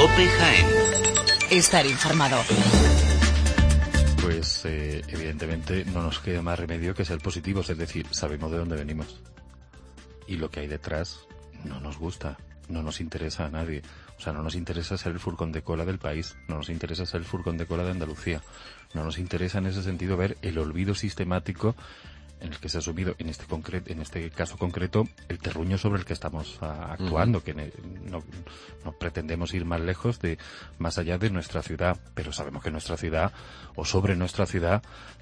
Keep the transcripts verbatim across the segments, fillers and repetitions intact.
COPE Jaén. Estar informado. Pues eh, evidentemente no nos queda más remedio que ser positivos, es decir, sabemos de dónde venimos. Y lo que hay detrás no nos gusta, no nos interesa a nadie. O sea, no nos interesa ser el furgón de cola del país, no nos interesa ser el furgón de cola de Andalucía. No nos interesa en ese sentido ver el olvido sistemático en el que se ha asumido, en este concreto, en este caso concreto, el terruño sobre el que estamos a, actuando, uh-huh. que ne, no, no pretendemos ir más lejos de, más allá de nuestra ciudad, pero sabemos que nuestra ciudad, o sobre nuestra ciudad,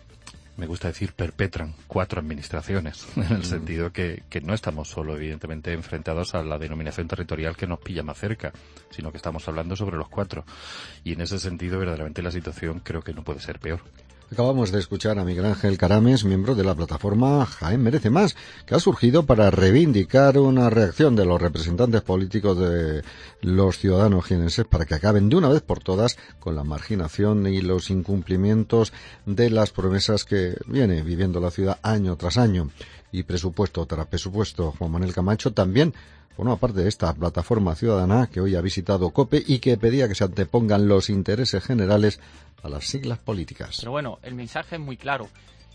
me gusta decir, perpetran cuatro administraciones, en el uh-huh. sentido que, que no estamos solo, evidentemente, enfrentados a la denominación territorial que nos pilla más cerca, sino que estamos hablando sobre los cuatro. Y en ese sentido, verdaderamente, la situación creo que no puede ser peor. Acabamos de escuchar a Miguel Ángel Carames, miembro de la plataforma Jaén Merece Más, que ha surgido para reivindicar una reacción de los representantes políticos de los ciudadanos jienenses para que acaben de una vez por todas con la marginación y los incumplimientos de las promesas que viene viviendo la ciudad año tras año. Y presupuesto tras presupuesto. Juan Manuel Camacho también forma parte de esta plataforma ciudadana que hoy ha visitado COPE y que pedía que se antepongan los intereses generales a las siglas políticas. Pero bueno, el mensaje es muy claro.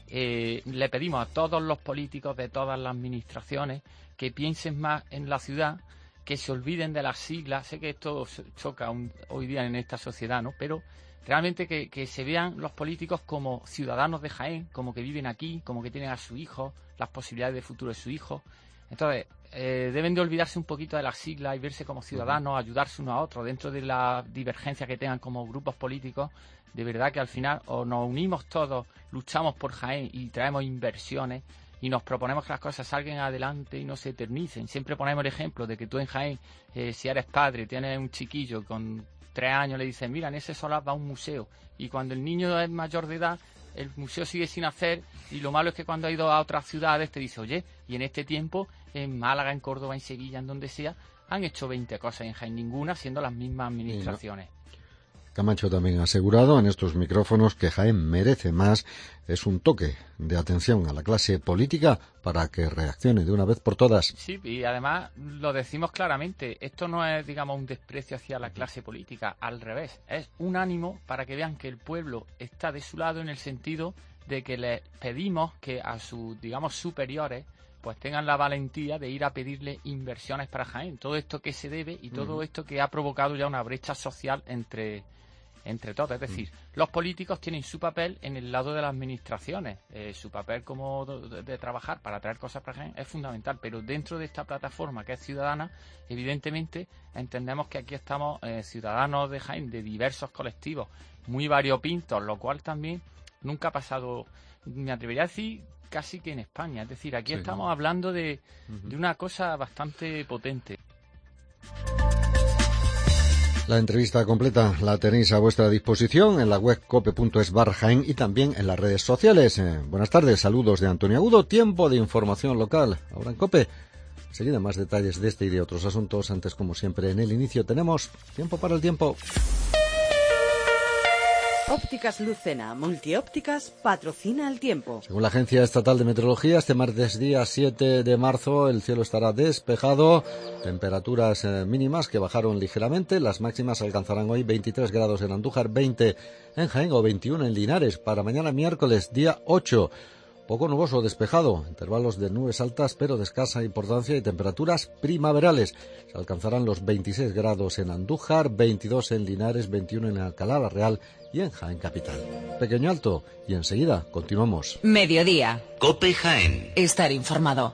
Eh, le pedimos a todos los políticos de todas las administraciones que piensen más en la ciudad, que se olviden de las siglas. Sé que esto choca un, hoy día en esta sociedad, ¿no? Pero realmente que, que se vean los políticos como ciudadanos de Jaén, como que viven aquí, como que tienen a su hijo, las posibilidades de futuro de su hijo. Entonces, eh, deben de olvidarse un poquito de las siglas y verse como ciudadanos, uh-huh. ayudarse unos a otros dentro de la divergencia que tengan como grupos políticos. De verdad que al final o nos unimos todos, luchamos por Jaén y traemos inversiones y nos proponemos que las cosas salgan adelante y no se eternicen. Siempre ponemos el ejemplo de que tú en Jaén, eh, si eres padre, tienes un chiquillo con tres años, le dices, mira, en ese solar va a un museo. Y cuando el niño es mayor de edad, el museo sigue sin hacer, y lo malo es que cuando ha ido a otras ciudades te dice, oye, y en este tiempo, en Málaga, en Córdoba, en Sevilla, en donde sea, han hecho veinte cosas, en Jaén ninguna, siendo las mismas administraciones. Camacho también ha asegurado en estos micrófonos que Jaén Merece Más es un toque de atención a la clase política para que reaccione de una vez por todas. Sí, y además lo decimos claramente, esto no es, digamos, un desprecio hacia la clase política, al revés, es un ánimo para que vean que el pueblo está de su lado en el sentido de que les pedimos que a sus, digamos, superiores pues tengan la valentía de ir a pedirle inversiones para Jaén, todo esto que se debe y todo uh-huh. esto que ha provocado ya una brecha social entre entre todos, es decir, mm. los políticos tienen su papel en el lado de las administraciones, eh, su papel como de, de trabajar para traer cosas para Jaén es fundamental, pero dentro de esta plataforma que es ciudadana, evidentemente entendemos que aquí estamos eh, ciudadanos de Jaén, de diversos colectivos, muy variopintos, lo cual también nunca ha pasado, me atrevería a decir, casi que en España, es decir, aquí sí, estamos ¿no? hablando de, uh-huh. de una cosa bastante potente. La entrevista completa la tenéis a vuestra disposición en la web cope punto es barra Jaén y también en las redes sociales. Eh, buenas tardes, saludos de Antonio Agudo, tiempo de información local. Ahora en COPE, seguida más detalles de este y de otros asuntos. Antes, como siempre, en el inicio tenemos tiempo para el tiempo. Ópticas Lucena, Multiópticas, patrocina el tiempo. Según la Agencia Estatal de Meteorología, este martes día siete de marzo el cielo estará despejado, temperaturas eh, mínimas que bajaron ligeramente, las máximas alcanzarán hoy veintitrés grados en Andújar, veinte en Jaén o veintiuno en Linares. Para mañana miércoles día ocho, poco nuboso, despejado, intervalos de nubes altas pero de escasa importancia y temperaturas primaverales. Se alcanzarán los veintiséis grados en Andújar, veintidós en Linares, veintiuno en Alcalá la Real y en Jaén capital. Pequeño alto y enseguida continuamos. Mediodía. COPE Jaén. Estar informado.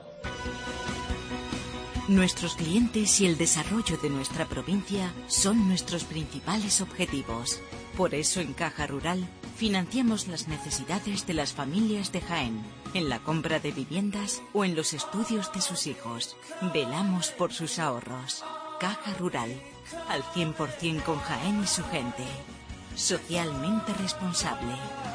Nuestros clientes y el desarrollo de nuestra provincia son nuestros principales objetivos. Por eso en Caja Rural financiamos las necesidades de las familias de Jaén, en la compra de viviendas o en los estudios de sus hijos. Velamos por sus ahorros. Caja Rural, al cien por ciento con Jaén y su gente. Socialmente responsable.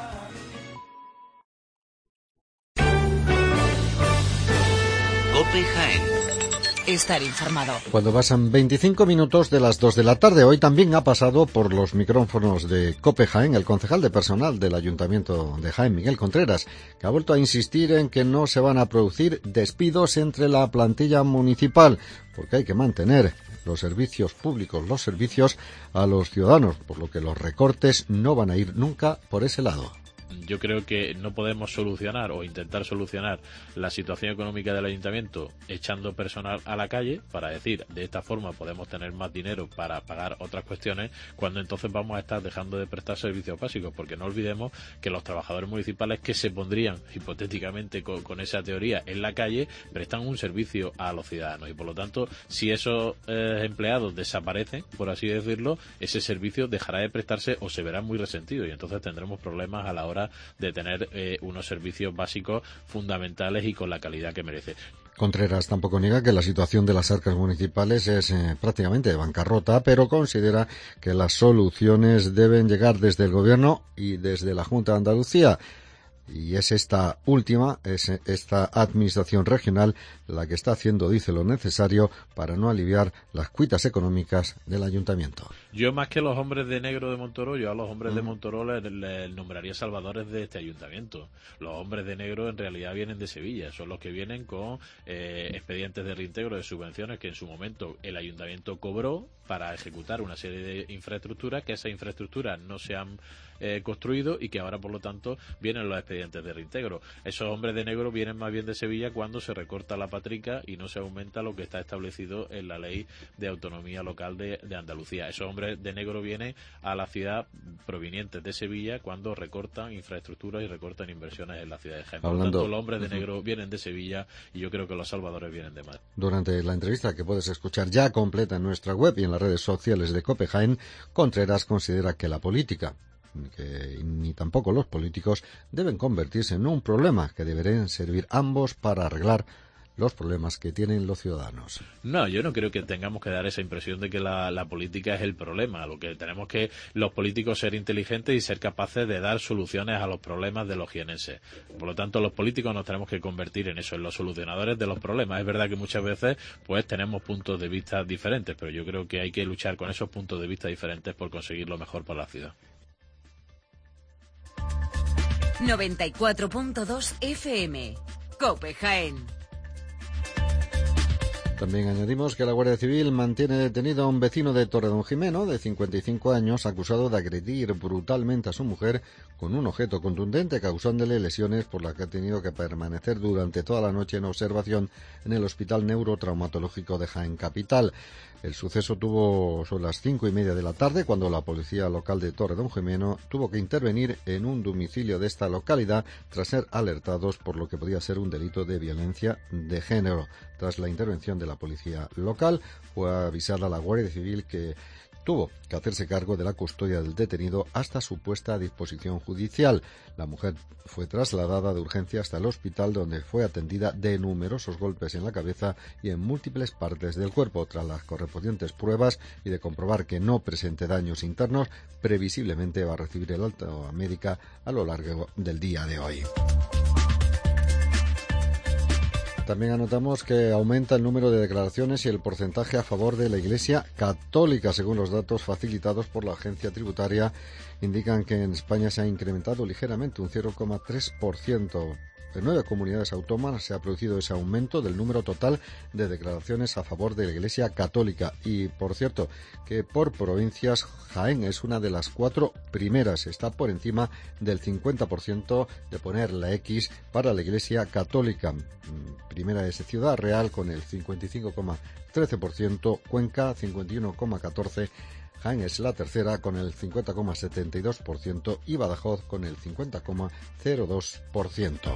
COPE Jaén. Estar informado. Cuando pasan veinticinco minutos de las dos de la tarde, hoy también ha pasado por los micrófonos de COPE Jaén el concejal de personal del Ayuntamiento de Jaén, Miguel Contreras, que ha vuelto a insistir en que no se van a producir despidos entre la plantilla municipal, porque hay que mantener los servicios públicos, los servicios a los ciudadanos, por lo que los recortes no van a ir nunca por ese lado. Yo creo que no podemos solucionar o intentar solucionar la situación económica del ayuntamiento echando personal a la calle para decir de esta forma podemos tener más dinero para pagar otras cuestiones, cuando entonces vamos a estar dejando de prestar servicios básicos, porque no olvidemos que los trabajadores municipales que se pondrían hipotéticamente con, con esa teoría en la calle prestan un servicio a los ciudadanos y por lo tanto si esos eh, empleados desaparecen, por así decirlo, ese servicio dejará de prestarse o se verá muy resentido y entonces tendremos problemas a la hora de tener eh, unos servicios básicos fundamentales y con la calidad que merece. Contreras tampoco niega que la situación de las arcas municipales es eh, prácticamente de bancarrota, pero considera que las soluciones deben llegar desde el Gobierno y desde la Junta de Andalucía. Y es esta última, es esta administración regional la que está haciendo, dice, lo necesario para no aliviar las cuitas económicas del ayuntamiento. Yo más que los hombres de negro de Montoro, yo a los hombres mm. de Montoro les, les nombraría salvadores de este ayuntamiento. Los hombres de negro en realidad vienen de Sevilla, son los que vienen con eh, expedientes de reintegro de subvenciones que en su momento el ayuntamiento cobró para ejecutar una serie de infraestructuras, que esas infraestructuras no se han eh, construido y que ahora por lo tanto vienen los expedientes de reintegro. Esos hombres de negro vienen más bien de Sevilla cuando se recorta la patrica y no se aumenta lo que está establecido en la ley de autonomía local de, de Andalucía. Esos hombres de negro vienen a la ciudad provenientes de Sevilla cuando recortan infraestructuras y recortan inversiones en la ciudad de Jaén. Por lo tanto, los hombres de negro vienen de Sevilla y yo creo que los salvadores vienen de Madrid. Durante la entrevista que puedes escuchar ya completa en nuestra web y en las redes sociales de COPE Jaén, Contreras considera que la política que ni tampoco los políticos deben convertirse en un problema, que deberían servir ambos para arreglar los problemas que tienen los ciudadanos. No, yo no creo que tengamos que dar esa impresión de que la, la política es el problema. Lo que tenemos que los políticos ser inteligentes y ser capaces de dar soluciones a los problemas de los jienenses. Por lo tanto, los políticos nos tenemos que convertir en eso, en los solucionadores de los problemas. Es verdad que muchas veces pues tenemos puntos de vista diferentes, pero yo creo que hay que luchar con esos puntos de vista diferentes por conseguir lo mejor para la ciudad. noventa y cuatro punto dos F M, COPE Jaén. También añadimos que la Guardia Civil mantiene detenido a un vecino de Torredonjimeno de cincuenta y cinco años acusado de agredir brutalmente a su mujer con un objeto contundente, causándole lesiones por las que ha tenido que permanecer durante toda la noche en observación en el Hospital Neurotraumatológico de Jaén Capital. El suceso tuvo sobre las cinco y media de la tarde cuando la policía local de Torredonjimeno tuvo que intervenir en un domicilio de esta localidad tras ser alertados por lo que podía ser un delito de violencia de género. Tras la intervención de la policía local, fue avisada a la Guardia Civil que tuvo que hacerse cargo de la custodia del detenido hasta su puesta a disposición judicial. La mujer fue trasladada de urgencia hasta el hospital, donde fue atendida de numerosos golpes en la cabeza y en múltiples partes del cuerpo. Tras las correspondientes pruebas y de comprobar que no presente daños internos, previsiblemente va a recibir el alta médica a lo largo del día de hoy. También anotamos que aumenta el número de declaraciones y el porcentaje a favor de la Iglesia Católica, según los datos facilitados por la agencia tributaria. Indican que en España se ha incrementado ligeramente un cero coma tres por ciento. En nueve comunidades autónomas se ha producido ese aumento del número total de declaraciones a favor de la Iglesia Católica. Y, por cierto, que por provincias Jaén es una de las cuatro primeras. Está por encima del cincuenta por ciento de poner la X para la Iglesia Católica. Primera es Ciudad Real con el cincuenta y cinco coma trece por ciento, Cuenca cincuenta y uno coma catorce por ciento, Jaén es la tercera con el cincuenta coma setenta y dos por ciento y Badajoz con el cincuenta coma cero dos por ciento.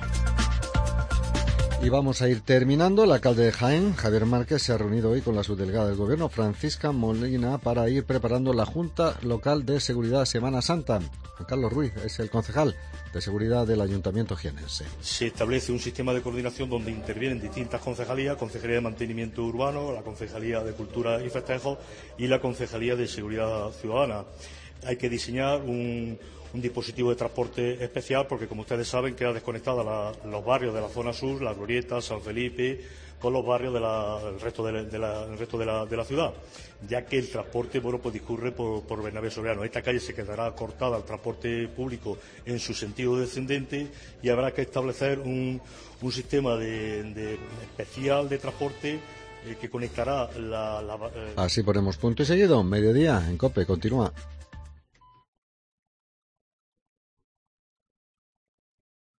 Y vamos a ir terminando. El alcalde de Jaén, Javier Márquez, se ha reunido hoy con la subdelegada del Gobierno, Francisca Molina, para ir preparando la Junta Local de Seguridad Semana Santa. Juan Carlos Ruiz es el concejal de Seguridad del Ayuntamiento jienense. Se establece un sistema de coordinación donde intervienen distintas concejalías, Concejalía de Mantenimiento Urbano, la Concejalía de Cultura y Festejos y la Concejalía de Seguridad Ciudadana. Hay que diseñar un... un dispositivo de transporte especial porque, como ustedes saben, queda desconectada la, los barrios de la zona sur, la Glorieta, San Felipe, con los barrios del resto, de la, de la, el resto de, la, de la ciudad, ya que el transporte bueno pues discurre por, por Bernabé Soriano. Esta calle se quedará cortada al transporte público en su sentido descendente y habrá que establecer un, un sistema de, de especial de transporte eh, que conectará la... la eh... Así ponemos punto y seguido. Mediodía en COPE. Continúa.